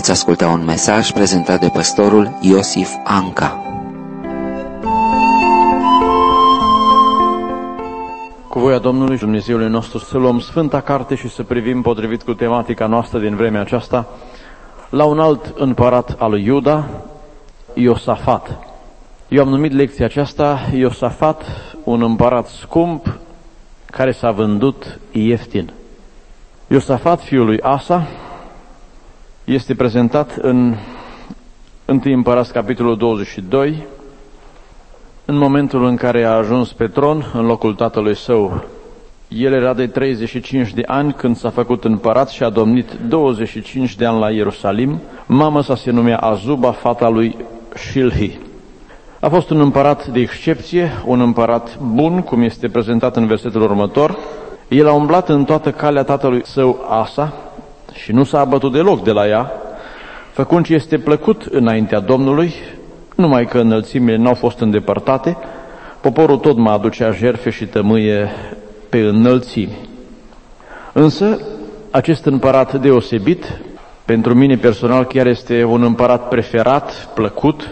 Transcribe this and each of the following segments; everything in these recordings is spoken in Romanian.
Veți asculta un mesaj prezentat de păstorul Iosif Anca. Cu voia Domnului Dumnezeului nostru să luăm Sfânta Carte și să privim potrivit cu tematica noastră din vremea aceasta la un alt împărat al lui Iuda, Iosafat. Eu am numit lecția aceasta Iosafat, un împărat scump care s-a vândut ieftin. Iosafat, fiul lui Asa, este prezentat în 1 Împărați, capitolul 22, în momentul în care a ajuns pe tron în locul tatălui său. El era de 35 de ani când s-a făcut împărat și a domnit 25 de ani la Ierusalim. Mama sa se numea Azuba, fata lui Shilhi. A fost un împărat de excepție, un împărat bun, cum este prezentat în versetul următor. El a umblat în toată calea tatălui său Asa și nu s-a abătut deloc de la ea, făcând ce este plăcut înaintea Domnului, numai că înălțimile n-au fost îndepărtate, poporul tot mai aducea jertfe și tămâie pe înălțimi. Însă, acest împărat deosebit, pentru mine personal chiar este un împărat preferat, plăcut,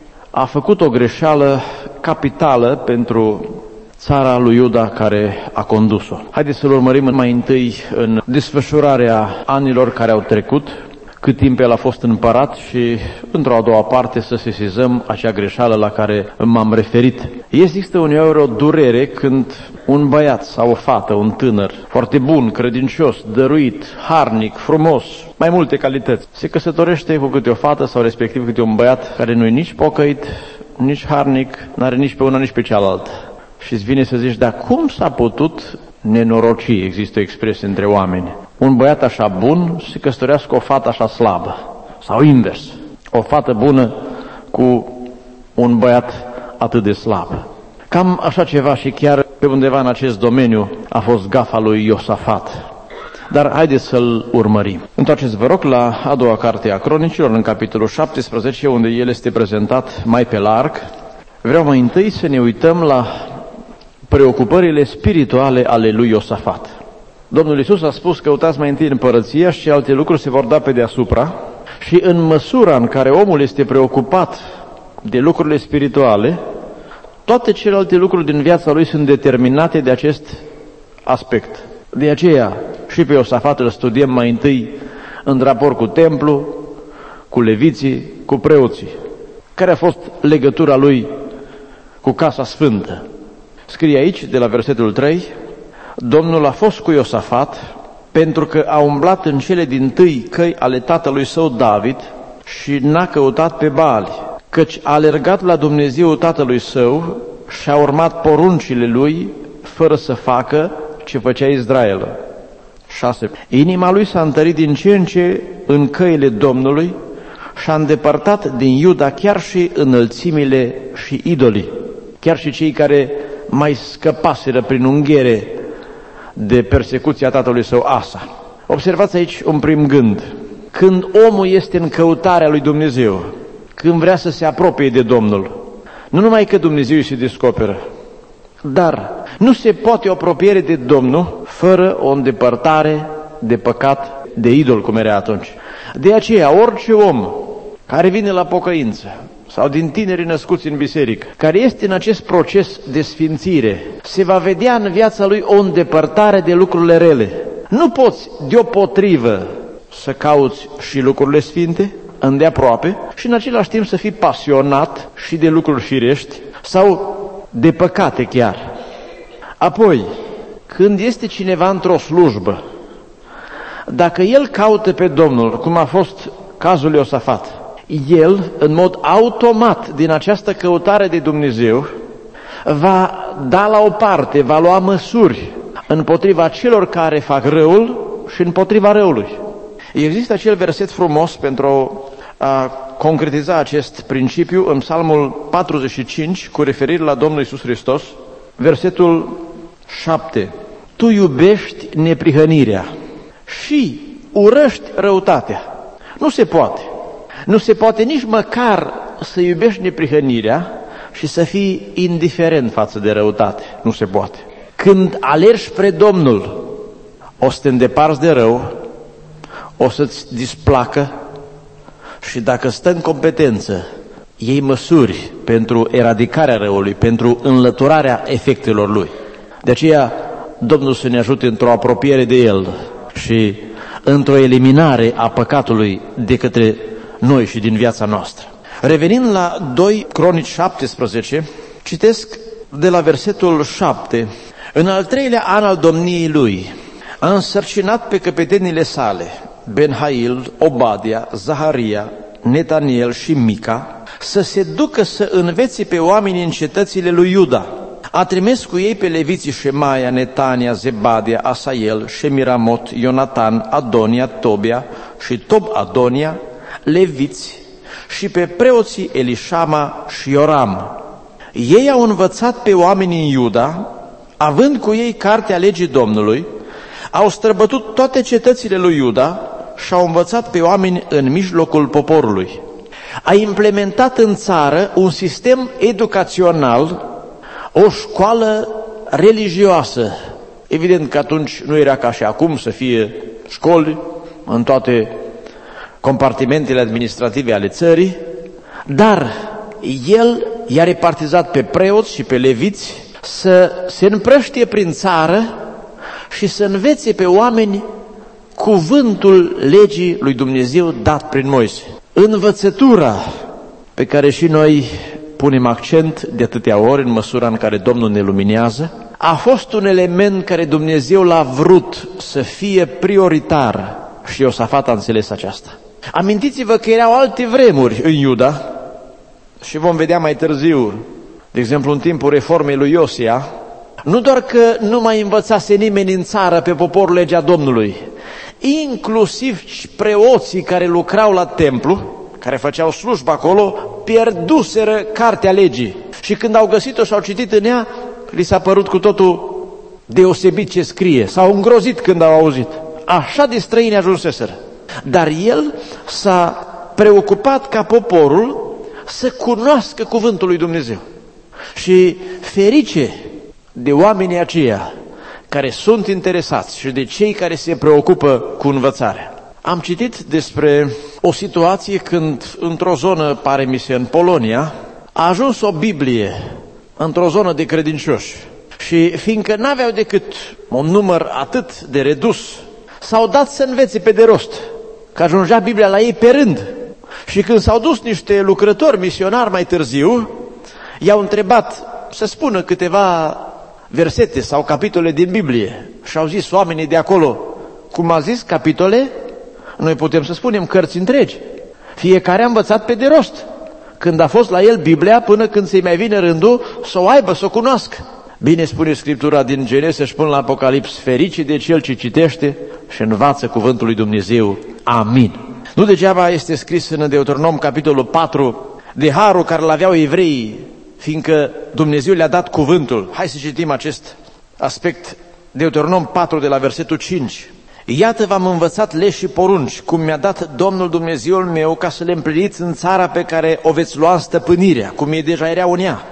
a făcut o greșeală capitală pentru țara lui Iuda care a condus-o. Haideți să-l urmărim mai întâi în desfășurarea anilor care au trecut, cât timp el a fost împărat și într-o a doua parte să sesizăm acea greșeală la care m-am referit. Există uneori o durere când un băiat sau o fată, un tânăr, foarte bun, credincios, dăruit, harnic, frumos, mai multe calități, se căsătorește cu câte o fată sau respectiv câte un băiat care nu e nici pocăit, nici harnic, n-are nici pe una, nici pe cealaltă. Și îți vine să zici, dar cum s-a putut nenoroci, există o expresie între oameni, un băiat așa bun se căsătorească cu o fată așa slabă, sau invers, o fată bună cu un băiat atât de slab. Cam așa ceva și chiar pe undeva în acest domeniu a fost gafa lui Iosafat. Dar haideți să-l urmărim. Întoarceți, vă rog, la a doua carte a Cronicilor, în capitolul 17, unde el este prezentat mai pe larg. Vreau mai întâi să ne uităm la preocupările spirituale ale lui Iosafat. Domnul Iisus a spus, căutați mai întâi împărăția și alte lucruri se vor da pe deasupra, și în măsura în care omul este preocupat de lucrurile spirituale, toate celelalte lucruri din viața lui sunt determinate de acest aspect. De aceea și pe Iosafat îl studiem mai întâi în raport cu templu, cu leviții, cu preoții. Care a fost legătura lui cu Casa Sfântă? Scrie aici, de la versetul 3, Domnul a fost cu Iosafat pentru că a umblat în cele dintâi căi ale tatălui său David și n-a căutat pe Baali, căci a alergat la Dumnezeu tatălui său și a urmat poruncile lui fără să facă ce făcea Israel. 6. Inima lui s-a întărit din ce în ce în căile Domnului și a îndepărtat din Iuda chiar și înălțimile și idolii, chiar și cei care mai scăpaseră prin unghiere de persecuția tatălui său Asa. Observați aici un prim gând. Când omul este în căutarea lui Dumnezeu, când vrea să se apropie de Domnul, nu numai că Dumnezeu îi se descoperă, dar nu se poate o apropiere de Domnul fără o îndepărtare de păcat, de idol, cum era atunci. De aceea, orice om care vine la pocăință, sau din tinerii născuți în biserică, care este în acest proces de sfințire, se va vedea în viața lui o îndepărtare de lucrurile rele. Nu poți deopotrivă să cauți și lucrurile sfinte, îndeaproape, și în același timp să fii pasionat și de lucruri firești sau de păcate chiar. Apoi, când este cineva într-o slujbă, dacă el caută pe Domnul, cum a fost cazul lui Iosafat, el, în mod automat, din această căutare de Dumnezeu, va da la o parte, va lua măsuri împotriva celor care fac răul și împotriva răului. Există acel verset frumos pentru a concretiza acest principiu în Psalmul 45, cu referire la Domnul Iisus Hristos, versetul 7. Tu iubești neprihănirea și urăști răutatea. Nu se poate. Nu se poate nici măcar să iubești neprihănirea și să fii indiferent față de răutate. Nu se poate. Când alergi spre Domnul, o să te îndeparți de rău, o să-ți displacă, și dacă stă în competență, iei măsuri pentru eradicarea răului, pentru înlăturarea efectelor lui. De aceea, Domnul să ne ajute într-o apropiere de El și într-o eliminare a păcatului de către noi și din viața noastră. Revenind la 2 Cronici 17, citesc de la versetul 7. În al 3-lea an al domniei lui, a însărcinat pe căpetenile sale, Benhail, Obadia, Zaharia, Netaniel și Mica, să se ducă să învețe pe oamenii în cetățile lui Iuda. A trimis cu ei pe leviții Șemaia, Netania, Zebadia, Asaiel, Shemiramot, Ionatan, Adonia, Tobia și Tob-Adonia, leviți, și pe preoții Elișama și Ioram. Ei au învățat pe oamenii în Iuda, având cu ei cartea legii Domnului, au străbătut toate cetățile lui Iuda și au învățat pe oameni în mijlocul poporului. A implementat în țară un sistem educațional, o școală religioasă. Evident că atunci nu era ca și acum să fie școli în toate compartimentele administrative ale țării, dar el i-a repartizat pe preoți și pe leviți să se împrăștie prin țară și să învețe pe oameni cuvântul legii lui Dumnezeu dat prin Moise. Învățătura pe care și noi punem accent de atâtea ori în măsura în care Domnul ne luminează, a fost un element care Dumnezeu l-a vrut să fie prioritar și Iosafat a înțeles aceasta. Amintiți-vă că erau alte vremuri în Iuda și vom vedea mai târziu, de exemplu în timpul reformei lui Iosia, nu doar că nu mai învățase nimeni în țară pe poporul legea Domnului, inclusiv preoții care lucrau la templu, care făceau slujbă acolo, pierduseră cartea legii. Și când au găsit-o și au citit în ea, li s-a părut cu totul deosebit ce scrie. S-au îngrozit când au auzit. Așa de străini ajunseseră. Dar el s-a preocupat ca poporul să cunoască cuvântul lui Dumnezeu. Și ferice de oamenii aceia care sunt interesați și de cei care se preocupă cu învățarea. Am citit despre o situație când într-o zonă, pare mi se în Polonia, a ajuns o Biblie într-o zonă de credincioși și fiindcă n-aveau decât un număr atât de redus, s-au dat să învețe pe de rost, că ajungea Biblia la ei pe rând. Și când s-au dus niște lucrători misionari mai târziu, i-au întrebat să spună câteva versete sau capitole din Biblie și au zis oamenii de acolo, cum a zis, capitole? Noi putem să spunem cărți întregi. Fiecare a învățat pe de rost. Când a fost la el Biblia, până când să-i mai vine rândul, să o aibă, să o cunoască. Bine spune Scriptura din Genese și până la Apocalips, fericit de cel ce citește și învață cuvântul lui Dumnezeu. Amin. Nu degeaba este scris în Deuteronom, capitolul 4, de harul care l-aveau evreii, fiindcă Dumnezeu le-a dat cuvântul. Hai să citim acest aspect, Deuteronom 4, de la versetul 5. Iată v-am învățat legi și porunci, cum mi-a dat Domnul Dumnezeul meu, ca să le împliniți în țara pe care o veți lua în stăpânirea, cum ei deja erau în ea.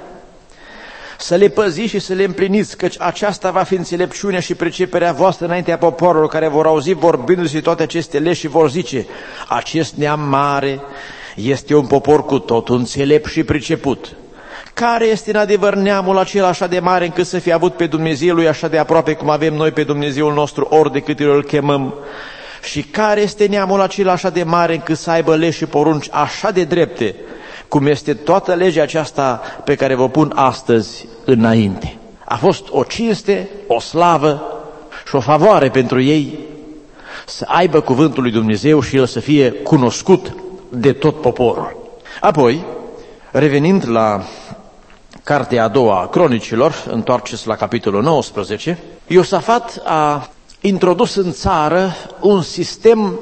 Să le păziți și să le împliniți, căci aceasta va fi înțelepciunea și priceperea voastră înaintea poporilor care vor auzi vorbindu-se toate aceste legi și vor zice, acest neam mare este un popor cu totul înțelept și priceput. Care este în adevăr neamul acela așa de mare încât să fie avut pe Dumnezeu lui așa de aproape cum avem noi pe Dumnezeul nostru ori de câte ori îl chemăm? Și care este neamul acela așa de mare încât să aibă legi și porunci așa de drepte cum este toată legea aceasta pe care vă pun astăzi înainte? A fost o cinste, o slavă și o favoare pentru ei să aibă cuvântul lui Dumnezeu și el să fie cunoscut de tot poporul. Apoi, revenind la cartea a doua a Cronicilor, întoarceți la capitolul 19, Iosafat a introdus în țară un sistem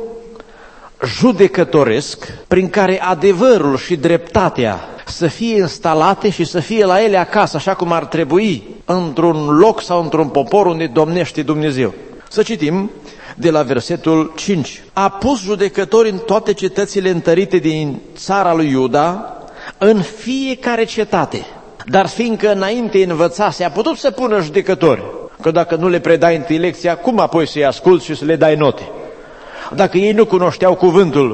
judecătoresc prin care adevărul și dreptatea să fie instalate și să fie la ele acasă, așa cum ar trebui, într-un loc sau într-un popor unde domnește Dumnezeu. Să citim de la versetul 5. A pus judecători în toate cetățile întărite din țara lui Iuda, în fiecare cetate. Dar fiindcă înainte învățase, a putut să pună judecători, că dacă nu le predai întâi lecția, cum apoi să-i asculți și să le dai note? Dacă ei nu cunoșteau cuvântul,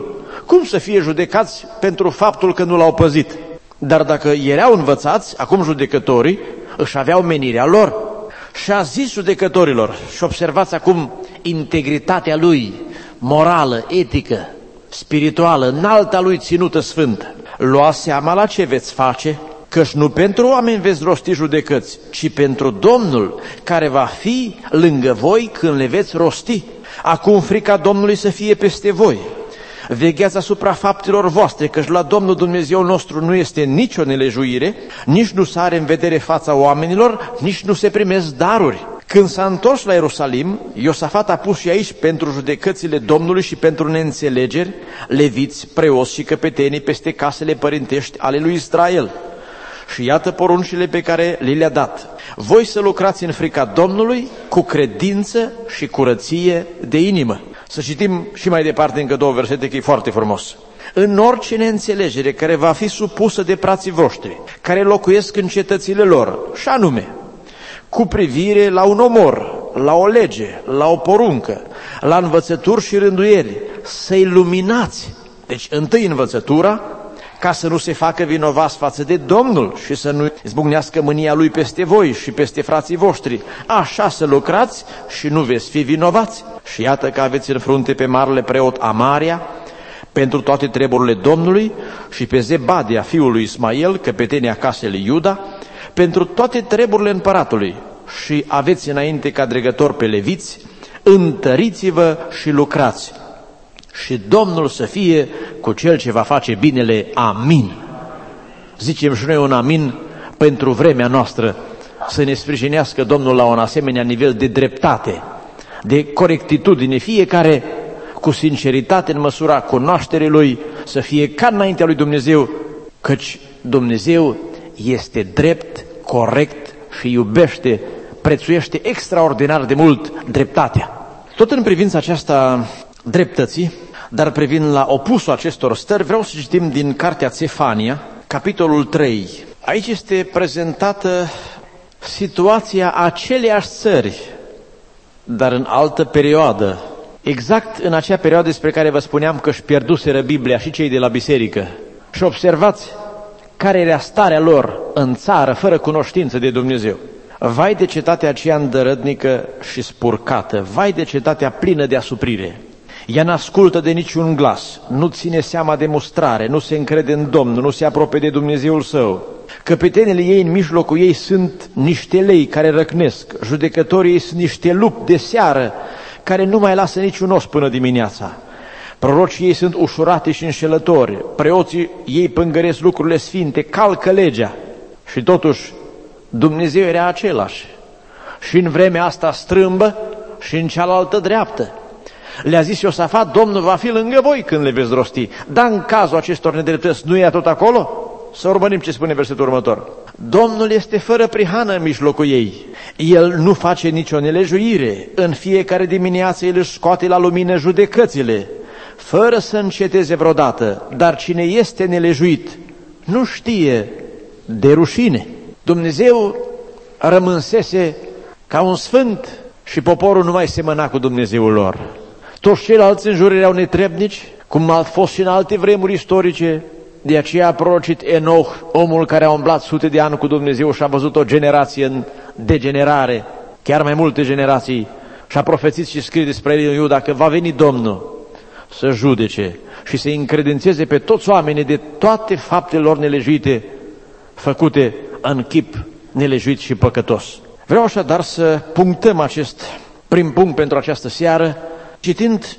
cum să fie judecați pentru faptul că nu l-au păzit? Dar dacă erau învățați, acum judecătorii își aveau menirea lor. Și a zis judecătorilor, și observați acum integritatea lui, morală, etică, spirituală, înalta lui ținută sfântă. Luați seama la ce veți face, căci nu pentru oameni veți rosti judecăți, ci pentru Domnul, care va fi lângă voi când le veți rosti. Acum frica Domnului să fie peste voi. Vegheați asupra faptelor voastre, căci la Domnul Dumnezeu nostru nu este nicio nelejuire, nici nu sare în vedere fața oamenilor, nici nu se primesc daruri. Când s-a întors la Ierusalim, Iosafat a pus și aici pentru judecățile Domnului și pentru neînțelegeri, leviți, preoți și căpetenii peste casele părintești ale lui Israel. Și iată poruncile pe care le-a dat. Voi să lucrați în frica Domnului cu credință și curăție de inimă. Să citim și mai departe încă 2 versete, că e foarte frumos. În orice neînțelegere care va fi supusă de frații voștri, care locuiesc în cetățile lor, și anume, cu privire la un omor, la o lege, la o poruncă, la învățături și rânduieli, să-i luminați. Deci întâi învățătura, ca să nu se facă vinovați față de Domnul și să nu izbucnească mânia Lui peste voi și peste frații voștri. Așa să lucrați și nu veți fi vinovați. Și iată că aveți în frunte pe marele preot Amaria pentru toate treburile Domnului și pe Zebadia, fiul lui Ismael, căpetenia casei lui Iuda, pentru toate treburile împăratului. Și aveți înainte ca dregător pe leviți, întăriți-vă și lucrați. Și Domnul să fie cu cel ce va face binele. Amin. Zicem și noi un amin pentru vremea noastră, să ne sprijinească Domnul la un asemenea nivel de dreptate, de corectitudine, fiecare cu sinceritate în măsura cunoașterii Lui, să fie ca înaintea lui Dumnezeu, căci Dumnezeu este drept, corect și iubește, prețuiește extraordinar de mult dreptatea. Tot în privința aceasta dreptății, dar privind la opusul acestor stări, vreau să citim din cartea Țefania, capitolul 3. Aici este prezentată situația aceleiași țări, dar în altă perioadă. Exact în acea perioadă despre care vă spuneam că își pierduseră Biblia și cei de la biserică. Și observați care era starea lor în țară, fără cunoștință de Dumnezeu. Vai de cetatea aceea îndărătnică și spurcată, vai de cetatea plină de asuprire. Ea n-ascultă de niciun glas, nu ține seama de mustrare, nu se încrede în Domnul, nu se apropie de Dumnezeul său. Căpetenile ei în mijlocul ei sunt niște lei care răcnesc, judecătorii ei sunt niște lupi de seară care nu mai lasă niciun os până dimineața. Prorocii ei sunt ușurate și înșelători, preoții ei pângăresc lucrurile sfinte, calcă legea. Și totuși Dumnezeu era același. Și în vremea asta strâmbă și în cealaltă dreaptă. Le-a zis Iosafat, Domnul va fi lângă voi când le veți rosti. Dar în cazul acestor nedreptăți nu e tot acolo? Să urmărim ce spune versetul următor. Domnul este fără prihană în mijlocul ei. El nu face nicio nelejuire. În fiecare dimineață El își scoate la lumină judecățile, fără să înceteze vreodată. Dar cine este nelejuit nu știe de rușine. Dumnezeu rămânsese ca un sfânt și poporul nu mai semăna cu Dumnezeul lor. Toți ceilalți în jur erau netrebnici, cum a fost și în alte vremuri istorice. De aceea a prorocit Enoch, omul care a umblat sute de ani cu Dumnezeu și a văzut o generație în degenerare, chiar mai multe generații, și a profețit și scrie despre el în Iuda că va veni Domnul să judece și să încredințeze pe toți oamenii de toate faptele lor nelejuite făcute în chip nelejuit și păcătos. Vreau așadar să punctăm acest prim punct pentru această seară, citind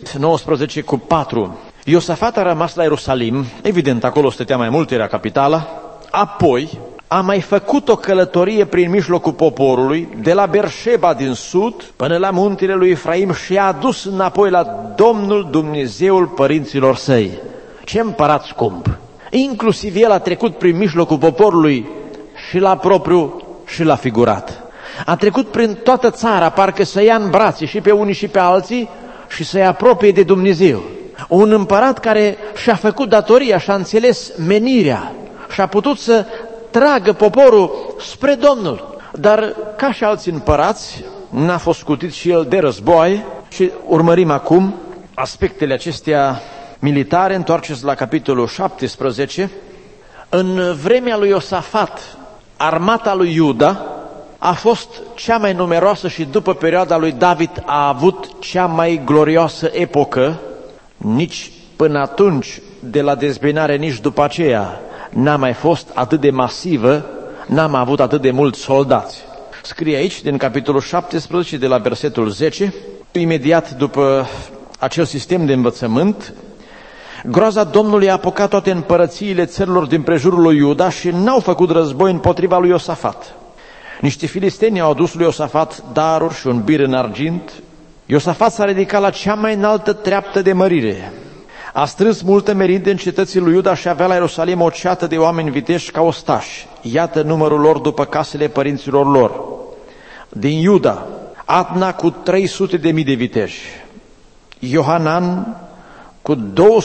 19:4. Iosafat a rămas la Ierusalim, evident acolo stătea mai mult, era capitala, apoi a mai făcut o călătorie prin mijlocul poporului, de la Berșeba din sud până la muntele lui Efraim și a adus înapoi la Domnul Dumnezeul părinților săi. Ce împărat scump! Inclusiv el a trecut prin mijlocul poporului și la propriu și la figurat. A trecut prin toată țara, parcă să ia în brațe și pe unii și pe alții și să-i apropie de Dumnezeu. Un împărat care și-a făcut datoria, și-a înțeles menirea și a putut să tragă poporul spre Domnul. Dar ca și alți împărați, n-a fost scutit și el de războaie și urmărim acum aspectele acestea militare, întoarceți la capitolul 17, în vremea lui Iosafat, armata lui Iuda a fost cea mai numeroasă și după perioada lui David a avut cea mai glorioasă epocă. Nici până atunci, de la dezbinare, nici după aceea, n-a mai fost atât de masivă, n-am avut atât de mulți soldați. Scrie aici, din capitolul 17, de la versetul 10, imediat după acel sistem de învățământ, groaza Domnului a apucat toate împărățiile țărilor din prejurul lui Iuda și n-au făcut război împotriva lui Iosafat. Niște filisteni au adus lui Iosafat daruri și un bir în argint. Iosafat s-a ridicat la cea mai înaltă treaptă de mărire. A strâns multă merinde în cetății lui Iuda și avea la Ierusalim o ceată de oameni viteși ca ostași. Iată numărul lor după casele părinților lor. Din Iuda, Adna cu 300.000 de viteși, Iohanan cu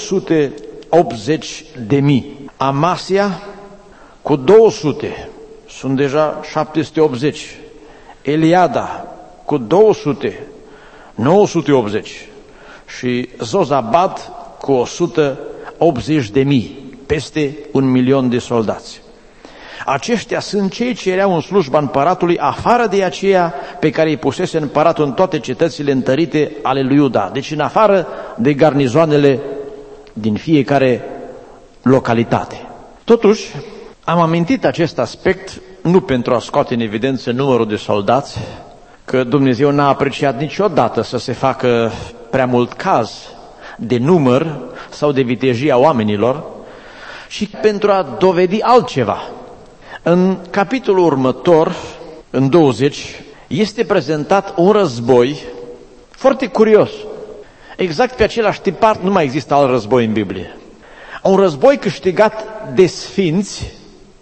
280.000, Amasia cu 200, sunt deja 780, Eliada cu 200, 980 și Zozabad cu 180.000, peste 1.000.000 de soldați. Aceștia sunt cei ce erau în slujba împăratului, afară de aceea pe care îi pusese împăratul în toate cetățile întărite ale lui Iuda, deci în afară de garnizoanele din fiecare localitate. Totuși, am amintit acest aspect nu pentru a scoate în evidență numărul de soldați, că Dumnezeu n-a apreciat niciodată să se facă prea mult caz de număr sau de vitejia oamenilor, și pentru a dovedi altceva. În capitolul următor, în 20, este prezentat un război foarte curios. Exact pe același tipar nu mai există alt război în Biblie. Un război câștigat de sfinți,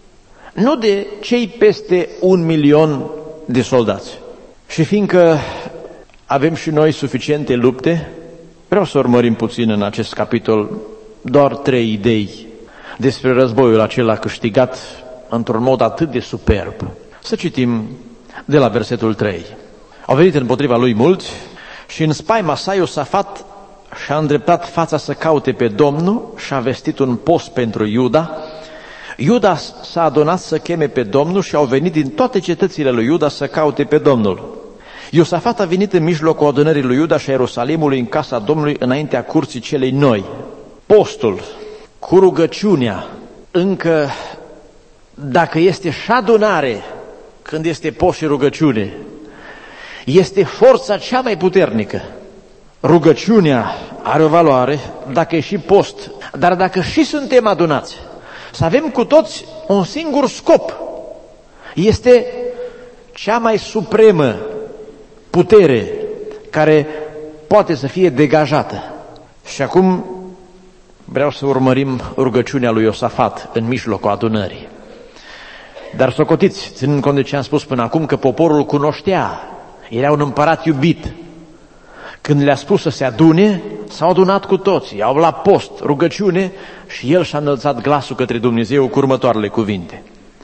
nu de cei peste 1.000.000 de soldați. Și fiindcă avem și noi suficiente lupte, vreau să urmărim puțin în acest capitol doar 3 idei despre războiul acela câștigat într-un mod atât de superb. Să citim de la versetul 3. Au venit împotriva lui mulți și în spaima sa Iosafat și-a îndreptat fața să caute pe Domnul și a vestit un post pentru Iuda. Iuda s-a adunat să cheme pe Domnul și au venit din toate cetățile lui Iuda să caute pe Domnul. Iosafat a venit în mijlocul adunării lui Iuda și a Ierusalimului în casa Domnului înaintea curții celei noi. Postul cu rugăciunea, încă dacă este și adunare, când este post și rugăciune, este forța cea mai puternică. Rugăciunea are o valoare dacă e și post, dar dacă și suntem adunați, să avem cu toți un singur scop, este cea mai supremă putere care poate să fie degajată. Și acum vreau să urmărim rugăciunea lui Iosafat în mijlocul adunării. Dar socotiți, ținând cont de ce am spus până acum, că poporul cunoștea, era un împărat iubit. Când le-a spus să se adune, s-au adunat cu toții, au la post, rugăciune și el și-a înălțat glasul către Dumnezeu cu următoarele cuvinte.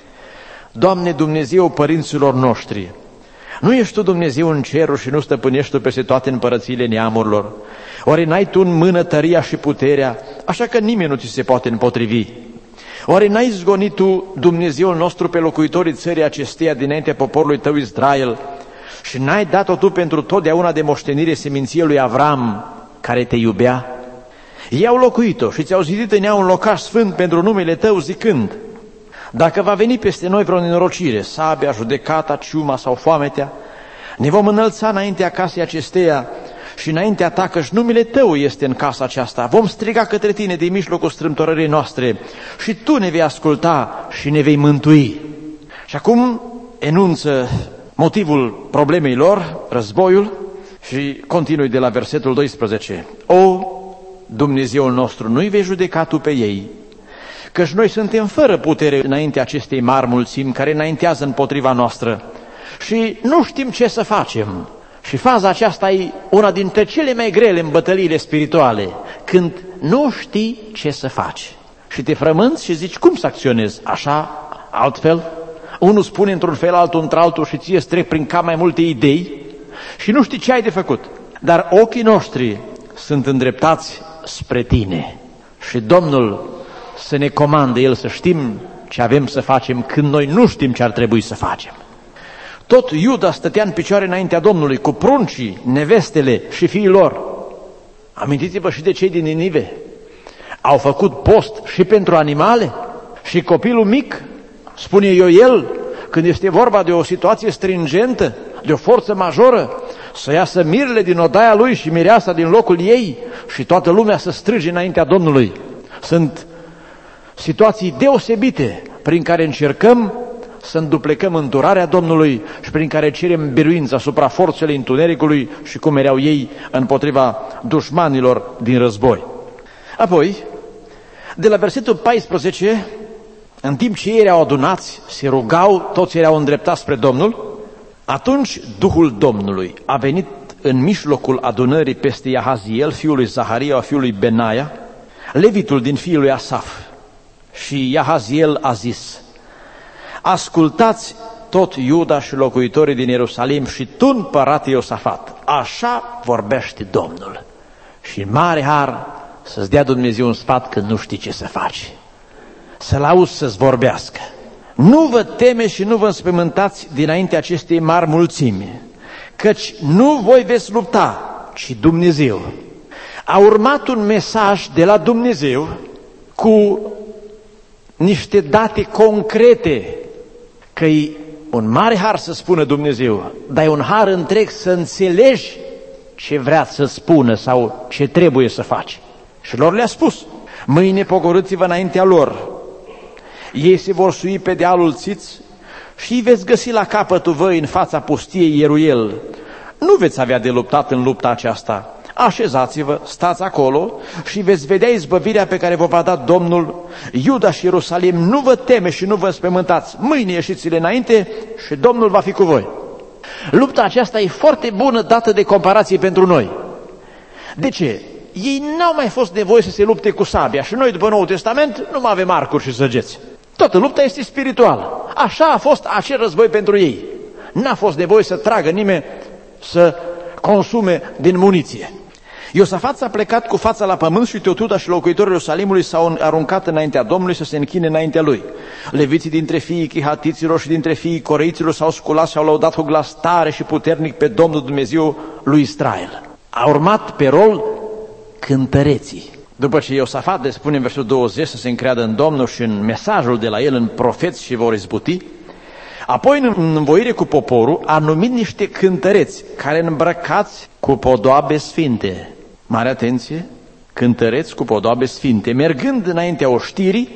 Doamne Dumnezeu părinților noștri, nu ești Tu Dumnezeu în cerul și nu stăpânești Tu peste toate împărățiile neamurilor? Oare n-ai Tu în mână tăria și puterea, așa că nimeni nu ți se poate împotrivi? Oare n-ai zgonit Tu, Dumnezeul nostru, pe locuitorii țării acesteia dinaintea poporului Tău Israel și n-ai dat-o Tu pentru totdeauna de moștenire seminției lui Avram, care Te iubea? Ei au locuit-o și ți-au zidit în ea un locaș sfânt pentru numele Tău, zicând: dacă va veni peste noi vreo nenorocire, sabia, judecata, ciuma sau foametea, ne vom înălța înaintea casei acesteia și înaintea Ta, căci numele Tău este în casa aceasta. Vom striga către Tine din mijlocul strâmtorării noastre și Tu ne vei asculta și ne vei mântui. Și acum enunță motivul problemei lor, războiul, și continui de la versetul 12. O, Dumnezeul nostru, nu-i vei judeca Tu pe ei, căci noi suntem fără putere înaintea acestei mari mulțimi care înaintează împotriva noastră și nu știm ce să facem. Și faza aceasta e una dintre cele mai grele în bătăliile spirituale, când nu știi ce să faci și te frămânți și zici: cum să acționez? Așa, altfel? Unul spune într-un fel, altul într-altul și ție îți trec prin cap mai multe idei și nu știi ce ai de făcut. Dar ochii noștri sunt îndreptați spre tine. Și Domnul să ne comande El să știm ce avem să facem când noi nu știm ce ar trebui să facem. Tot Iuda stătea în picioare înaintea Domnului cu pruncii, nevestele și fiii lor. Amintiți-vă și de cei din Ninive. Au făcut post și pentru animale și copilul mic, spune Ioel, când este vorba de o situație stringentă, de o forță majoră, să iasă mirele din odaia lui și mireasa din locul ei și toată lumea să strige înaintea Domnului. Sunt situații deosebite prin care încercăm să înduplecăm îndurarea Domnului și prin care cerem biruință asupra forțelor întunericului și cum erau ei împotriva dușmanilor din război. Apoi, de la versetul 14, în timp ce ei erau adunați, se rugau, toți erau îndreptați spre Domnul, atunci Duhul Domnului a venit în mijlocul adunării peste Iahaziel, fiul lui Zaharia, fiul lui Benaia, levitul din fiul lui Asaf. Și Iahaziel a zis: ascultați tot Iuda și locuitorii din Ierusalim și tu, împărate Iosafat, așa vorbește Domnul. Și în mare har să-ți dea Dumnezeu un sfat când nu știi ce să faci. Să-l auzi să-ți vorbească. Nu vă temeți și nu vă înspăimântați dinainte acestei mari mulțimi, căci nu voi veți lupta, ci Dumnezeu. A urmat un mesaj de la Dumnezeu cu niște date concrete, că e un mare har să spună Dumnezeu, dar e un har întreg să înțelegi ce vrea să spună sau ce trebuie să faci. Și lor le-a spus: mâine pogorâți-vă înaintea lor, ei se vor sui pe dealul Țiț și îi veți găsi la capătul văii în fața pustiei Ieruel. Nu veți avea de luptat în lupta aceasta. Așezați-vă, stați acolo și veți vedea izbăvirea pe care vă va da Domnul. Iuda și Ierusalim, nu vă teme și nu vă înspăimântați. Mâine ieșiți-le înainte și Domnul va fi cu voi. Lupta aceasta e foarte bună dată de comparație pentru noi. De ce? Ei n-au mai fost nevoie să se lupte cu sabia și noi după Noul Testament nu mai avem arcuri și săgeți. Toată lupta este spirituală. Așa a fost acel război pentru ei. N-a fost nevoie să tragă nimeni să consume din muniție. Iosafat s-a plecat cu fața la pământ și Teotuda și locuitorii Ierusalimului s-au aruncat înaintea Domnului să se închine înaintea lui. Leviții dintre fiii chihatiților și dintre fiii coreiților s-au sculat și au lăudat cu glas tare și puternic pe Domnul Dumnezeu lui Israel. A urmat pe rol cântăreții. După ce Iosafat le spune în versetul 20 să se încreadă în Domnul și în mesajul de la el, în profeți și vor izbuti, apoi în învoire cu poporul a numit niște cântăreți care îmbrăcați cu podoabe sfinte. Mare atenție, cântăreți cu podoabe sfinte, mergând înaintea oștirii,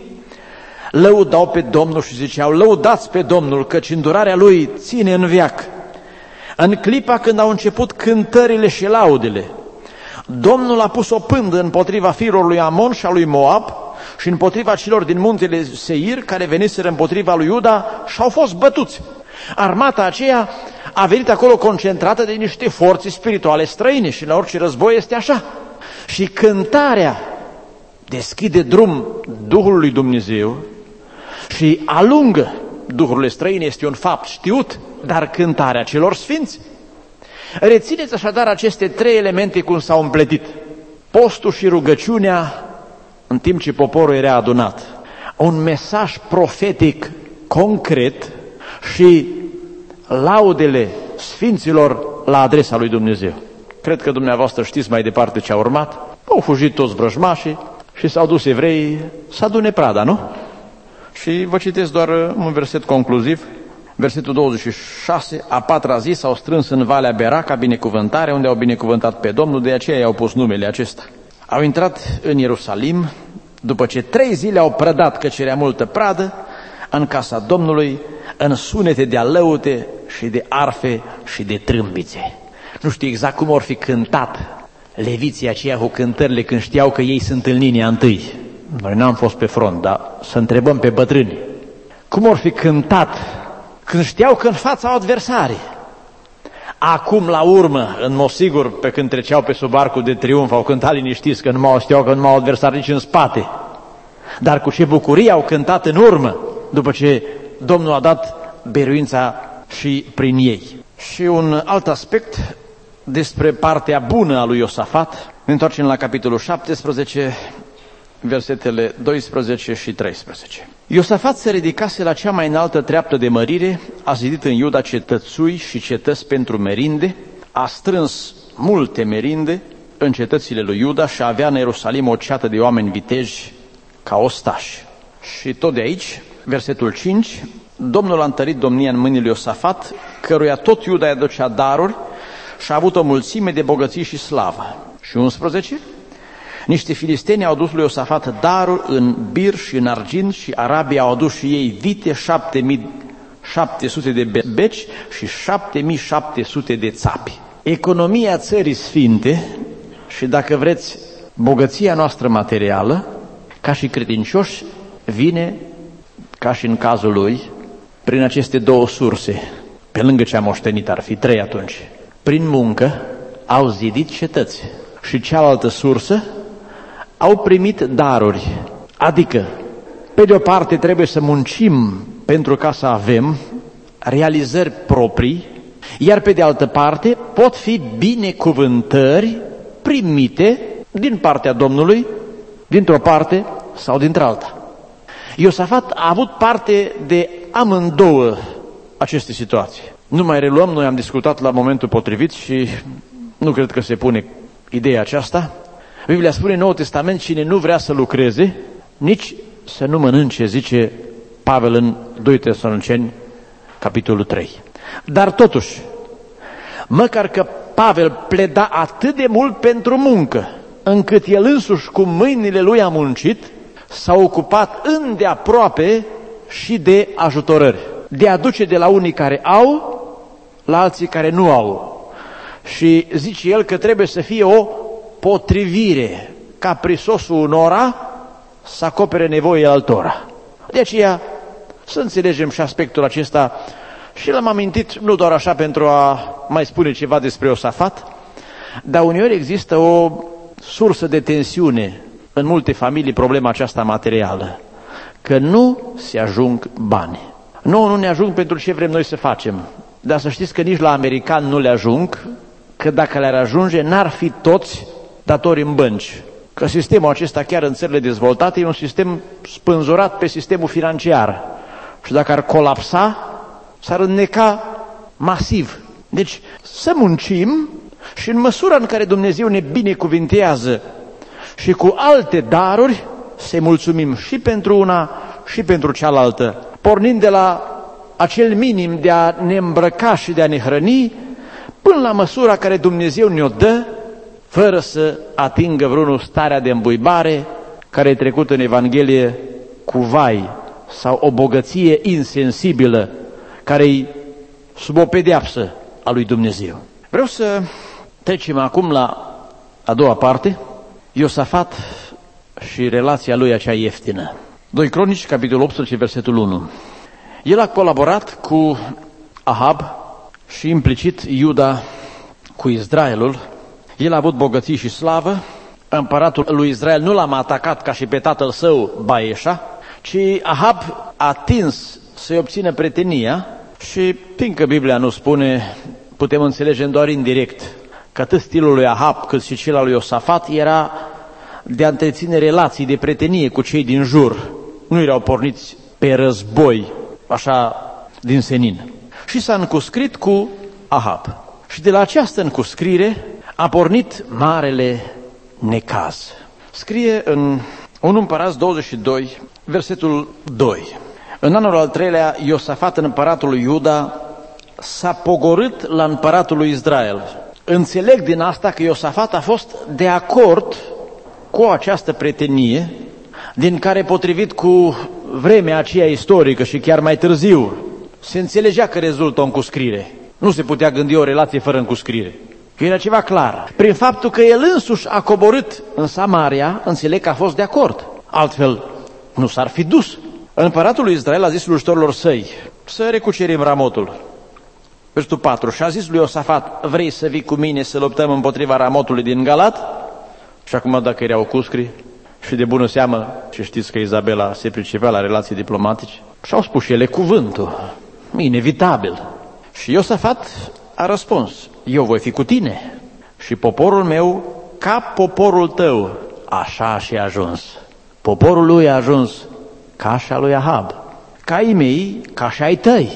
lăudau pe Domnul și ziceau: lăudați pe Domnul, căci îndurarea Lui ține în veac. În clipa când au început cântările și laudele, Domnul a pus o pândă împotriva fiilor lui Amon și a lui Moab și împotriva celor din muntele Seir care veniseră împotriva lui Iuda și au fost bătuți. Armata aceea a venit acolo concentrată de niște forțe spirituale străine și la orice război este așa. Și cântarea deschide drum Duhului lui Dumnezeu și alungă duhurile străine, este un fapt știut, dar cântarea celor sfinți. Rețineți așadar aceste trei elemente cum s-au împletit. Postul și rugăciunea în timp ce poporul era adunat. Un mesaj profetic concret și laudele sfinților la adresa lui Dumnezeu. Cred că dumneavoastră știți mai departe ce a urmat. Au fugit toți vrăjmașii și s-au dus evreii să adune prada, nu? Și vă citesc doar un verset concluziv. Versetul 26, a patra zi s-au strâns în Valea Bera ca binecuvântare, unde au binecuvântat pe Domnul, de aceea i-au pus numele acesta. Au intrat în Ierusalim, după ce 3 zile au prădat, căci era multă pradă, în casa Domnului, în sunete de alăute și de arfe și de trâmbițe. Nu știu exact cum or fi cântat leviții aceia cu cântările când știau că ei sunt în linia întâi. Noi n-am fost pe front, dar să întrebăm pe bătrâni. Cum or fi cântat când știau că în fața au adversarii? Acum, la urmă, în mod sigur, pe când treceau pe sub arcul de triumf, au cântat liniștiți că știau că nu mai au adversari nici în spate. Dar cu ce bucurie au cântat în urmă, după ce Domnul a dat biruința și prin ei. Și un alt aspect despre partea bună a lui Iosafat, Ne întoarcem la capitolul 17, versetele 12 și 13. Iosafat se ridicase la cea mai înaltă treaptă de mărire, a zidit în Iuda cetățui și cetăți pentru merinde, a strâns multe merinde în cetățile lui Iuda și avea în Ierusalim o ceată de oameni viteji ca ostași. Și tot de aici, versetul 5, Domnul a întărit domnia în mâinile lui Iosafat, căruia tot Iuda îi aducea daruri și a avut o mulțime de bogății și slavă. Și 11, niște filisteni au adus lui Iosafat daruri în bir și în argint și arabii au adus și ei vite, 7700 de beci și 7700 de țapi. Economia țării sfinte și, dacă vreți, bogăția noastră materială, ca și credincioși, vine, ca și în cazul lui, prin aceste două surse. Pe lângă ce a moștenit, ar fi 3 atunci. Prin muncă au zidit cetăți și cealaltă sursă au primit daruri. Adică, pe de o parte trebuie să muncim pentru ca să avem realizări proprii, iar pe de altă parte pot fi binecuvântări primite din partea Domnului, dintr-o parte sau dintr-alta. Iosafat a avut parte de amândouă aceste situații. Nu mai reluăm, noi am discutat la momentul potrivit și nu cred că se pune ideea aceasta. Biblia spune în Noul Testament, cine nu vrea să lucreze, nici să nu mănânce, zice Pavel în 2 Tesaloniceni, capitolul 3. Dar totuși, măcar că Pavel pleda atât de mult pentru muncă, încât el însuși cu mâinile lui a muncit, s-a ocupat îndeaproape și de ajutorări, de a duce de la unii care au la alții care nu au. Și zice el că trebuie să fie o potrivire, ca prisosul unora să acopere nevoile altora. De aceea să înțelegem și aspectul acesta și l-am amintit nu doar așa pentru a mai spune ceva despre Iosafat, dar uneori există o sursă de tensiune în multe familii, problema aceasta materială, că nu se ajung bani. Nu ne ajung pentru ce vrem noi să facem, dar să știți că nici la americani nu le ajung, că dacă le-ar ajunge, n-ar fi toți datori în bănci. Că sistemul acesta, chiar în țările dezvoltate, e un sistem spânzurat pe sistemul financiar. Și dacă ar colapsa, s-ar înneca masiv. Deci să muncim și în măsura în care Dumnezeu ne binecuvintează și cu alte daruri, să-i mulțumim și pentru una și pentru cealaltă. Pornind de la acel minim de a ne îmbrăca și de a ne hrăni, până la măsura care Dumnezeu ne-o dă, fără să atingă vreunul starea de îmbuibare, care e trecut în Evanghelie cu vai, sau o bogăție insensibilă, care e sub o pedeapsă a lui Dumnezeu. Vreau să trecem acum la a doua parte, Iosafat și relația lui acea ieftină. 2 Cronici, capitolul 18, versetul 1. El a colaborat cu Ahab și implicit Iuda cu Israelul. El a avut bogății și slavă. Împăratul lui Israel nu l-a atacat ca și pe tatăl său Baeșa, ci Ahab a atins să-i obțină prietenia și, fiindcă Biblia nu spune, putem înțelege doar indirect că atât stilul lui Ahab cât și cel al lui Iosafat era de a întreține relații de prietenie cu cei din jur. Nu erau porniți pe război, așa, din senin. Și s-a încuscrit cu Ahab. Și de la această încuscrire a pornit marele necaz. Scrie în 1 Împărați 22, versetul 2. În anul al 3-lea, Iosafat, împăratul lui Iuda, s-a pogorât la împăratul lui Israel. Înțeleg din asta că Iosafat a fost de acord cu această prietenie, din care, potrivit cu vremea aceea istorică și chiar mai târziu, se înțelegea că rezultă o încuscrire. Nu se putea gândi o relație fără încuscrire. Că era ceva clar. Prin faptul că el însuși a coborât în Samaria, înțeleg că a fost de acord. Altfel, nu s-ar fi dus. Împăratul lui Israel a zis slujitorilor săi să recucerim Ramotul. Versetul 4. Și a zis lui Iosafat, vrei să vii cu mine să luptăm împotriva Ramotului din Galat? Și acum, dacă erau cuscri și de bună seamă, și știți că Izabela se pricepea la relații diplomatice, și-au spus și ele cuvântul, inevitabil. Și Iosafat a răspuns, eu voi fi cu tine și poporul meu ca poporul tău, așa și a ajuns. Poporul lui a ajuns ca și a lui Ahab, ca ai mei, ca și ai tăi.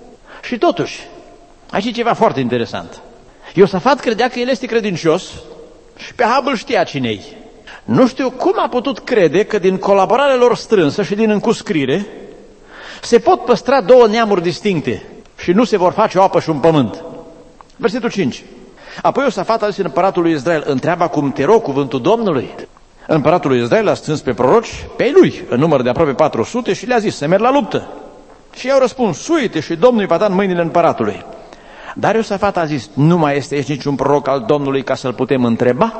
Și totuși, aici e ceva foarte interesant. Iosafat credea că el este credincios și pe Ahab îl știa cine-i. Nu știu cum a putut crede că din colaborarea lor strânsă și din încuscrire se pot păstra două neamuri distincte și nu se vor face o apă și un pământ. Versetul 5. Apoi Iosafat a zis împăratul lui Israel: întreabă acum, te rog, cuvântul Domnului. Împăratul lui Israel a strâns pe proroci, pe ei lui, în număr de aproape 400, și le-a zis să merg la luptă. Și i-au răspuns: suite, și Domnul îi va da în mâinile împăratului. Dar Iosafat a zis: nu mai este aici niciun proroc al Domnului ca să-l putem întreba?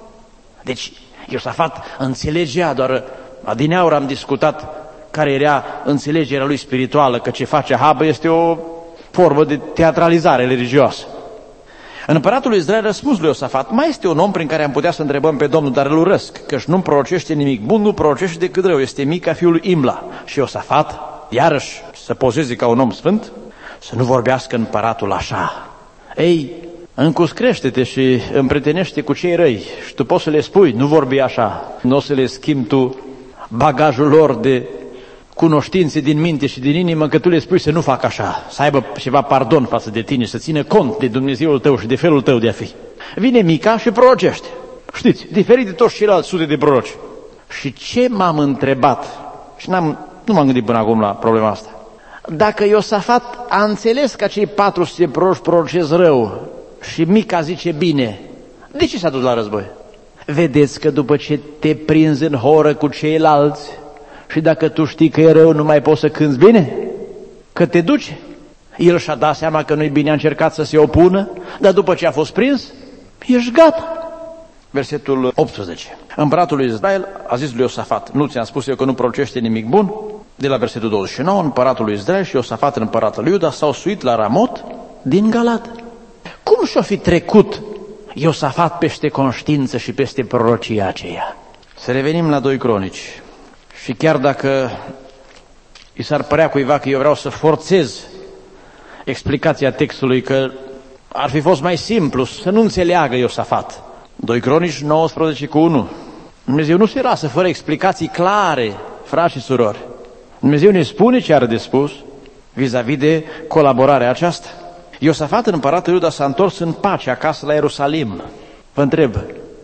Deci Iosafat înțelegea, doar adineauri am discutat care era înțelegerea lui spirituală, că ce face Ahab este o formă de teatralizare religioasă. Împăratul lui Israel a răspuns lui Iosafat: mai este un om prin care am putea să întrebăm pe Domnul, dar îl urăsc, căci nu-mi prorocește nimic bun, nu prorocește decât rău, este mic ca fiul lui Imla. Și Iosafat, iarăși să pozeze ca un om sfânt, să nu vorbească împăratul așa. Ei, încuscrește-te și împrietenește cu cei răi și tu poți să le spui: nu vorbi așa, nu o să le schimbi tu bagajul lor de cunoștințe din minte și din inimă, că tu le spui să nu facă așa, să aibă ceva pardon față de tine, să țină cont de Dumnezeul tău și de felul tău de a fi. Vine Mica și prorocește. Știți, diferit de toți ceilalți sute de proroci. Și ce m-am întrebat, și nu m-am gândit până acum la problema asta, dacă Iosafat a înțeles că acei 400 proroci prorocesc rău și Mica zice bine, de ce s-a dus la război? Vedeți că după ce te prinzi în horă cu ceilalți și dacă tu știi că e rău, nu mai poți să cânți bine? Că te duci? El și-a dat seama că nu-i bine, a încercat să se opună, dar după ce a fost prins, ești gata. Versetul 18. Împăratul lui Israel a zis lui Iosafat: nu ți-am spus eu că nu prorocește nimic bun? De la versetul 29, împăratul lui Israel și Iosafat, împăratul lui Iuda, s-au suit la Ramot din Galat. Cum și-o fi trecut Iosafat peste conștiință și peste prorocia aceea? Să revenim la 2 Cronici. Și chiar dacă i s-ar părea cuiva că eu vreau să forțez explicația textului, că ar fi fost mai simplu să nu înțeleagă Iosafat. 2 Cronici 19:1. Dumnezeu nu se lasă fără explicații clare, frați și surori. Dumnezeu ne spune ce are de spus vis-a-vis de colaborarea aceasta. Iosafat, împăratul Iuda, s-a întors în pace acasă la Ierusalim. Vă întreb,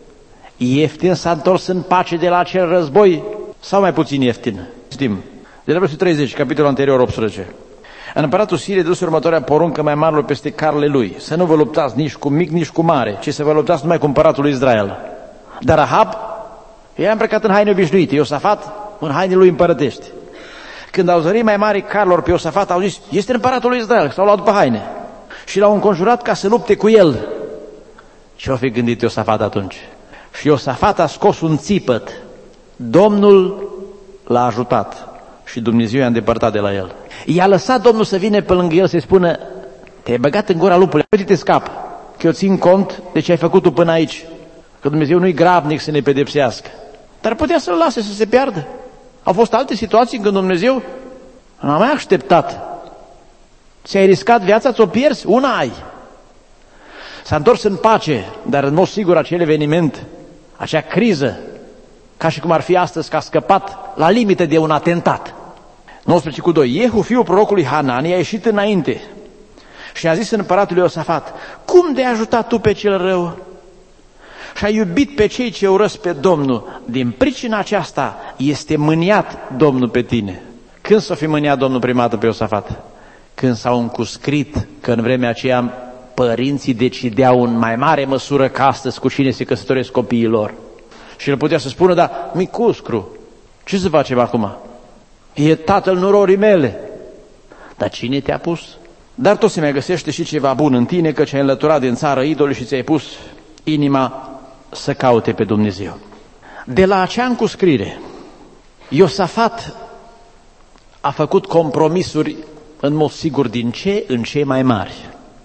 ieftin s-a întors în pace de la acel război sau mai puțin ieftin? Știm. De la versetul 30, capitolul anterior 18. Împăratul Siriei dăduse următoarea poruncă mai marilor peste carele lui: să nu vă luptați nici cu mic, nici cu mare, ci să vă luptați numai cu împăratul lui Israel. Dar Ahab era îmbrăcat în haine obișnuite, Iosafat în haine lui împărătești. Când au zărit mai mari carelor pe Iosafat, au zis: este împăratul lui Israel, s-au luat după haine. Și l-au înconjurat ca să lupte cu el. Ce-o fi gândit Iosafat atunci? Și Iosafat a scos un țipăt. Domnul l-a ajutat și Dumnezeu i-a îndepărtat de la el. I-a lăsat Domnul să vină pe lângă el să-i spună: te-ai băgat în gura lupului, uite te scap, că eu țin cont de ce ai făcut tu până aici, că Dumnezeu nu-i grabnic să ne pedepsească. Dar putea să-l lase să se piardă. Au fost alte situații când Dumnezeu n-a mai așteptat. Ți-ai riscat viața, ți-o pierzi, una ai. S-a întors în pace, dar în mod sigur acel eveniment, acea criză, ca și cum ar fi astăzi, că a scăpat la limită de un atentat. 19:2. Iehu, fiul prorocului Hanani, a ieșit înainte și a zis împăratului Iosafat: cum de-ai ajutat tu pe cel rău și ai iubit pe cei ce urăsc pe Domnul? Din pricina aceasta este mâniat Domnul pe tine. Când s-o fi mâniat Domnul prima dată pe Iosafat? Când s-au încuscrit că în vremea aceea părinții decideau în mai mare măsură ca astăzi cu cine se căsătoresc copiii lor. Și el putea să spună: da, micuscru, ce să facem acum? E tatăl nurorii mele. Dar cine te-a pus? Dar tot se mai găsește și ceva bun în tine, că ce-ai înlăturat din țară idoli și ți-ai pus inima să caute pe Dumnezeu. De la acea încuscrire, Iosafat a făcut compromisuri în mod sigur din ce în ce mai mari.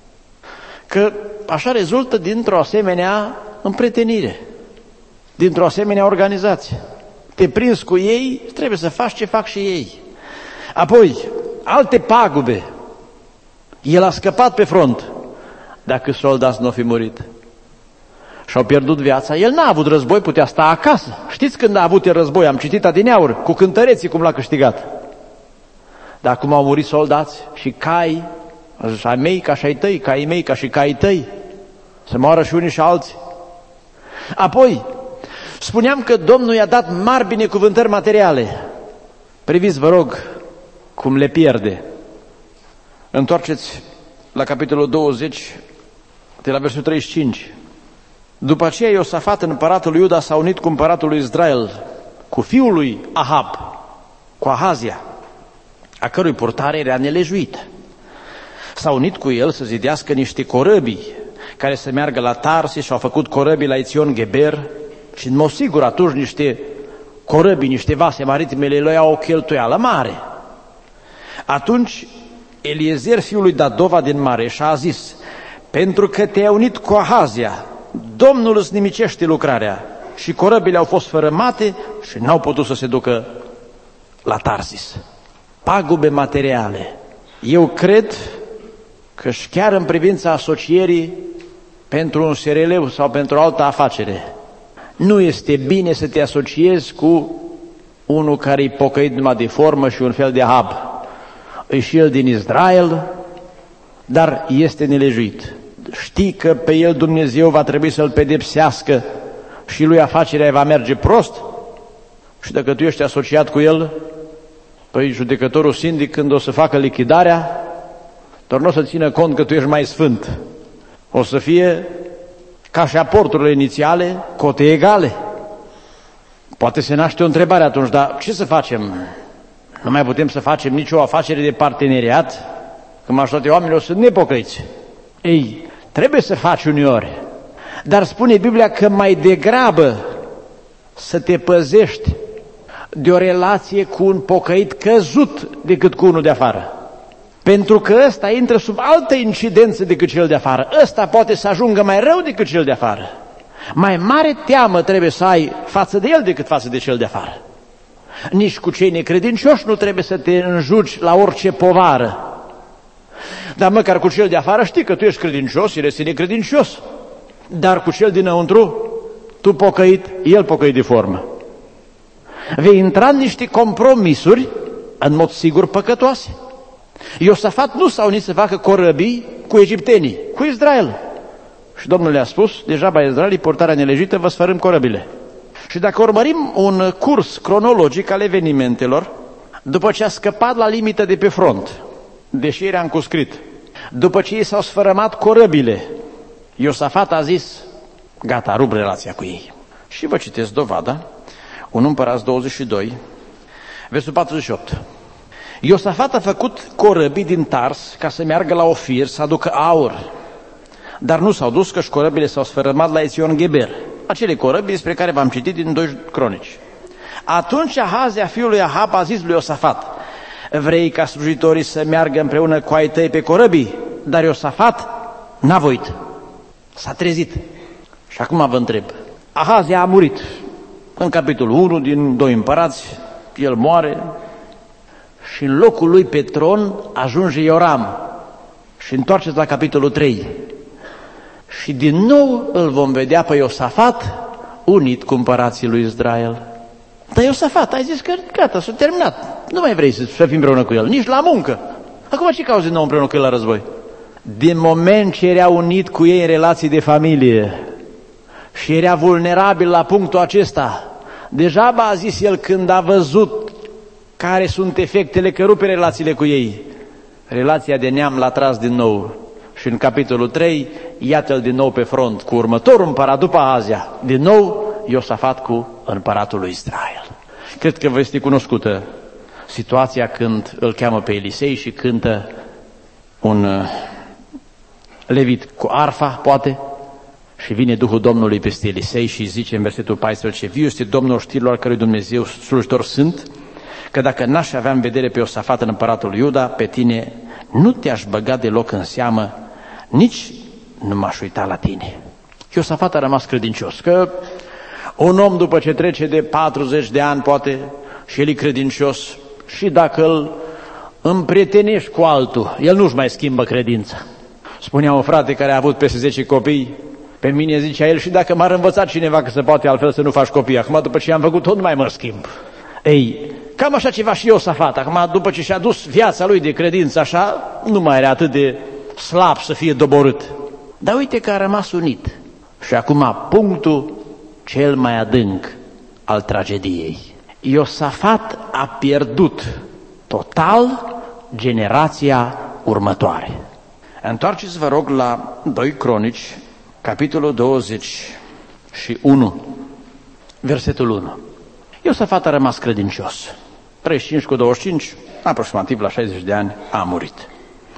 Că așa rezultă dintr-o asemenea împrietenire, dintr-o asemenea organizație. Te prinzi cu ei, trebuie să faci ce fac și ei. Apoi, alte pagube. El a scăpat pe front, dacă soldați nu au fi murit. și-au pierdut viața. El n-a avut război, putea sta acasă. Știți când a avut el război? Am citit adineauri, cu cântăreții cum l-a câștigat. Dar cum au murit soldați și cai, ai mei ca și ai tăi, caii mei ca și caii tăi, să moară și unii și alții. Apoi, spuneam că Domnul i-a dat mari binecuvântări materiale. Priviți, vă rog, cum le pierde. Întoarceți la capitolul 20, de la versetul 35. După aceea Iosafat, împăratul lui Iuda, s-a unit cu împăratul lui Israel, cu fiul lui Ahab, cu Ahazia, a cărui purtare era nelejuită. S-a unit cu el să zidească niște corăbii care să meargă la Tarsis și au făcut corăbii la Ețion Geber și în mod sigur atunci niște corăbii, niște vase maritimele lui au o cheltuială mare. Atunci Eliezer, fiul lui Dadova din Mareș, a zis: pentru că te-ai unit cu Ahazia, Domnul îți nimicește lucrarea. Și corăbile au fost fărâmate și n-au putut să se ducă la Tarsis. Pagube materiale. Eu cred că și chiar în privința asocierii pentru un SRL sau pentru o altă afacere, nu este bine să te asociezi cu unul care e pocăit numai de formă și un fel de Ahab. E și el din Israel, dar este nelejuit. Știi că pe el Dumnezeu va trebui să-l pedepsească și lui afacerea va merge prost? Și dacă tu ești asociat cu el, păi judecătorul sindic, când o să facă lichidarea, doar nu o să țină cont că tu ești mai sfânt. O să fie ca și aporturile inițiale, cote egale. Poate se naște o întrebare atunci, dar ce să facem? Nu mai putem să facem nicio afacere de parteneriat? Că majoritatea oamenilor sunt nepocăiți. Ei, trebuie să faci uneori, dar spune Biblia că mai degrabă să te păzești de o relație cu un pocăit căzut decât cu unul de afară. Pentru că ăsta intră sub altă incidență decât cel de afară. Ăsta poate să ajungă mai rău decât cel de afară. Mai mare teamă trebuie să ai față de el decât față de cel de afară. Nici cu cei necredincioși nu trebuie să te înjugi la orice povară. Dar măcar cu cel de afară știi că tu ești credincios, el este necredincios. Dar cu cel dinăuntru, tu pocăit, el pocăit de formă. Vei intra în niște compromisuri, în mod sigur păcătoase. Iosafat nu s-a unit să facă corăbii cu egiptenii, cu Israel. Și Domnul le-a spus: degeaba Israelii, portarea nelejită, vă sfărâm corăbile. Și dacă urmărim un curs cronologic al evenimentelor, după ce a scăpat la limită de pe front, deși era încuscrit, după ce ei s-au sfărămat corăbile, Iosafat a zis: gata, rup relația cu ei. Și vă citesc dovada, 1 Împărați 22, versul 48. Iosafat a făcut corăbii din Tars ca să meargă la Ofir să aducă aur, dar nu s-au dus, căci corăbile s-au sfărămat la Ețion Geber, acele corăbii despre care v-am citit din 2 Cronici. Atunci Ahazia, fiul lui Ahab, a zis lui Iosafat: vrei ca slujitorii să meargă împreună cu ai tăi pe corăbii? Dar Iosafat n-a voit, s-a trezit. Și acum vă întreb, Ahazia a murit. În capitolul 1 din 2 Împărați, el moare și în locul lui pe tron ajunge Ioram. Și întoarceți la capitolul 3. Și din nou îl vom vedea pe Iosafat unit cu împărații lui Israel. Dar Iosafat, ai zis că gata, s-a terminat, nu mai vrei să fii împreună cu el, nici la muncă. Acum ce cauți din nou împreună cu el la război? Din moment ce era unit cu ei în relații de familie și era vulnerabil la punctul acesta, degeaba a zis el când a văzut care sunt efectele că rupe relațiile cu ei. Relația de neam l-a tras din nou. Și în capitolul 3, iată-l din nou pe front cu următorul împărat după Ahazia. Din nou, Iosafat cu împăratul lui Israel. Cred că vă este cunoscută situația când îl cheamă pe Elisei și cântă un levit cu arfa, poate, și vine Duhul Domnului peste Elisei și zice în versetul 14: viu este Domnul oștirilor cărui Dumnezeu slujitor sunt, că dacă n-aș avea în vedere pe Iosafat în împăratul Iuda, pe tine nu te-aș băga deloc în seamă, nici nu m-aș uita la tine. Iosafat a rămas credincios, că un om după ce trece de 40 de ani, poate, și el e credincios, și dacă îl împrietenești cu altul, el nu-și mai schimbă credința. Spunea un frate care a avut peste 10 copii, Pe mine, zicea el, și dacă m-ar învăța cineva că se poate altfel să nu faci copii, acum după ce am făcut tot nu mai mă schimb. Ei, cam așa ceva și Iosafat, acum după ce și-a dus viața lui de credință așa, nu mai era atât de slab să fie doborât. Dar uite că a rămas unit. Și acum punctul cel mai adânc al tragediei. Iosafat a pierdut total generația următoare. Întoarceți, vă rog, la 2 Cronici, capitolul 21, versetul 1. Iosafat a rămas credincios. 35 cu 25, aproximativ la 60 de ani, a murit.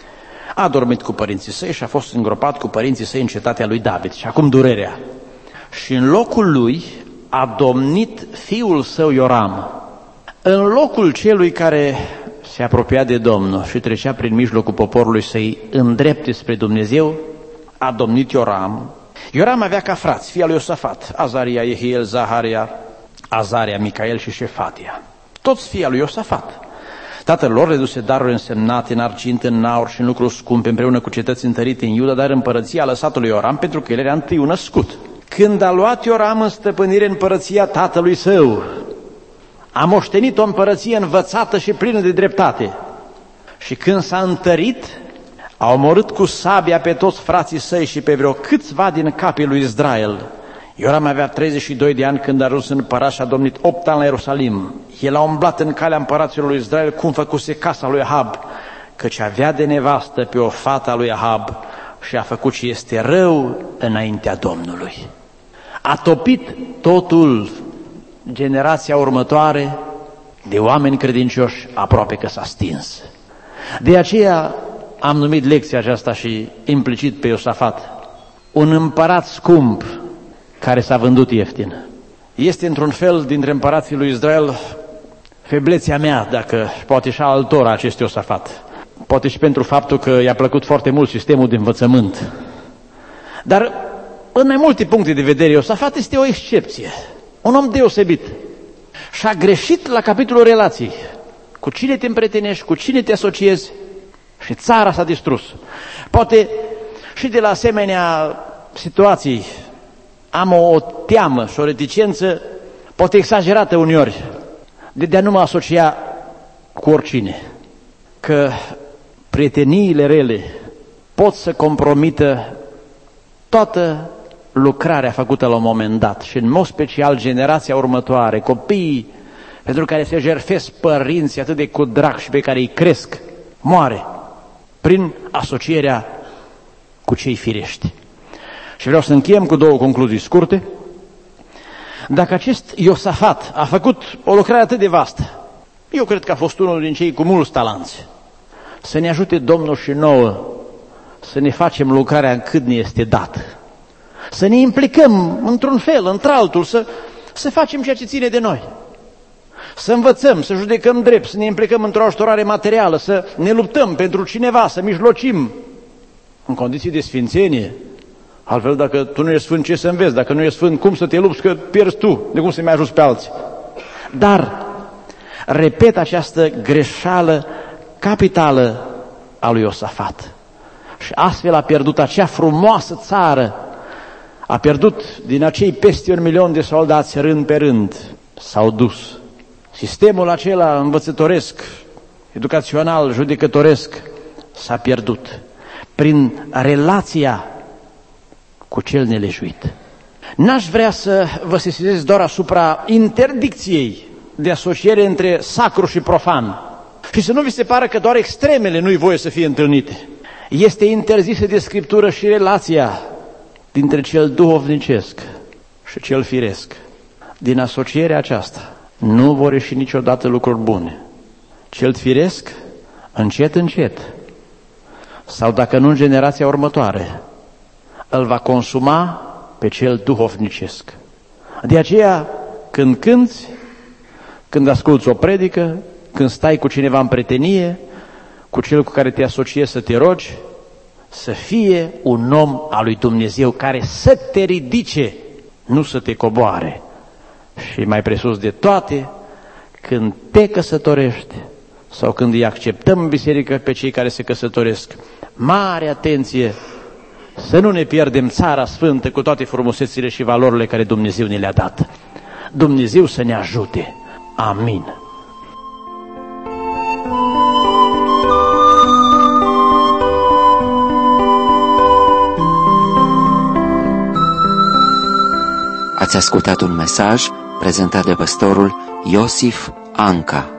A dormit cu părinții săi și a fost îngropat cu părinții săi în cetatea lui David. Și acum durerea. Și în locul lui a domnit fiul său Ioram. În locul celui care se apropia de Domnul și trecea prin mijlocul poporului să-i îndrepte spre Dumnezeu, a domnit Ioram. Ioram avea ca frați fii al lui Iosafat, Azaria, Jehiel, Zaharia, Azaria, Micael și Șefatia. Toți fii al lui Iosafat. Tatăl lor le duse daruri însemnate în argint, în aur și în lucruri scumpe, împreună cu cetăți întărite în Iuda, dar împărăția a lăsat lui Ioram pentru că el era întâiul născut. Când a luat Ioram în stăpânire împărăția tatălui său, a moștenit o împărăție învățată și plină de dreptate. Și când s-a întărit, a omorât cu sabia pe toți frații săi și pe vreo câțiva din capii lui Israel. Ioram avea 32 de ani când a ajuns împărat și a domnit 8 ani la Ierusalim. El a umblat în calea împăraților lui Israel cum făcuse casa lui Ahab, căci avea de nevastă pe o fată a lui Ahab și a făcut ce este rău înaintea Domnului. A topit totul generația următoare de oameni credincioși, aproape că s-a stins. De aceea am numit lecția aceasta și implicit pe Iosafat un împărat scump care s-a vândut ieftin. Este într-un fel dintre împărații lui Israel feblețea mea, dacă poate și a altora, acest Iosafat. Poate și pentru faptul că i-a plăcut foarte mult sistemul de învățământ. Dar în mai multe puncte de vedere, Iosafat este o excepție. Un om deosebit. Și a greșit la capitolul relații. Cu cine te împrietenești, cu cine te asociezi, și țara s-a distrus. Poate și de la asemenea situații am o teamă și o reticență, poate exagerată uneori, de a nu mă asocia cu oricine. Că prieteniile rele pot să compromită toată lucrarea făcută la un moment dat și în mod special generația următoare, copiii pentru care se jertfesc părinții atât de cu drag și pe care îi cresc, moare prin asocierea cu cei firești. Și vreau să încheiem cu 2 concluzii scurte. Dacă acest Iosafat a făcut o lucrare atât de vastă, eu cred că a fost unul din cei cu mulți talanți. Să ne ajute Domnul și nouă să ne facem lucrarea în cât ne este dat. Să ne implicăm într-un fel, într-altul, să facem ceea ce ține de noi. Să învățăm, să judecăm drept, să ne implicăm într-o ajutorare materială, să ne luptăm pentru cineva, să mijlocim în condiții de sfințenie. Altfel, dacă tu nu ești sfânt, ce să înveți? Dacă nu ești sfânt, cum să te lupți că pierzi tu? De cum să mai ajuți pe alții? Dar, repet această greșeală capitală a lui Iosafat. Și astfel a pierdut acea frumoasă țară, a pierdut din acei peste 1 milion de soldați rând pe rând, s-au dus. Sistemul acela învățătoresc, educațional, judecătoresc, s-a pierdut prin relația cu cel nelejuit. N-aș vrea să vă sesizez doar asupra interdicției de asociere între sacru și profan și să nu vi se pară că doar extremele nu-i voie să fie întâlnite. Este interzisă de Scriptură și relația dintre cel duhovnicesc și cel firesc. Din asocierea aceasta nu vor ieși niciodată lucruri bune. Cel firesc, încet, încet, sau dacă nu în generația următoare, îl va consuma pe cel duhovnicesc. De aceea, când cânți, când asculți o predică, când stai cu cineva în prietenie, cu cel cu care te asociezi să te rogi, să fie un om al lui Dumnezeu care să te ridice, nu să te coboare. Și mai presus de toate, când te căsătorești sau când îi acceptăm în biserică pe cei care se căsătoresc, mare atenție Să nu ne pierdem țara sfântă cu toate frumusețile și valorile care Dumnezeu ne le-a dat. Dumnezeu să ne ajute. Amin. Ați ascultat un mesaj prezentat de pastorul Iosif Anca.